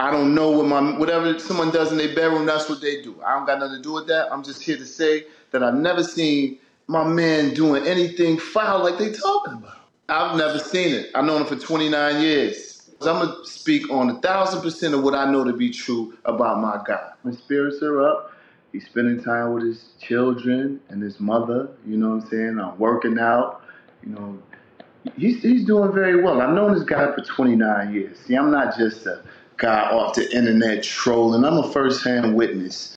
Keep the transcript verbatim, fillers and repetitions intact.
I don't know what my whatever someone does in their bedroom, that's what they do. I don't got nothing to do with that. I'm just here to say that I've never seen my man doing anything foul like they talking about. I've never seen it. I've known him for twenty-nine years. I'm gonna speak on a thousand percent of what I know to be true about my guy. My spirits are up. He's spending time with his children and his mother. You know what I'm saying? I'm working out. You know, he's he's doing very well. I've known this guy for twenty-nine years. See, I'm not just a guy off the internet trolling. I'm a first-hand witness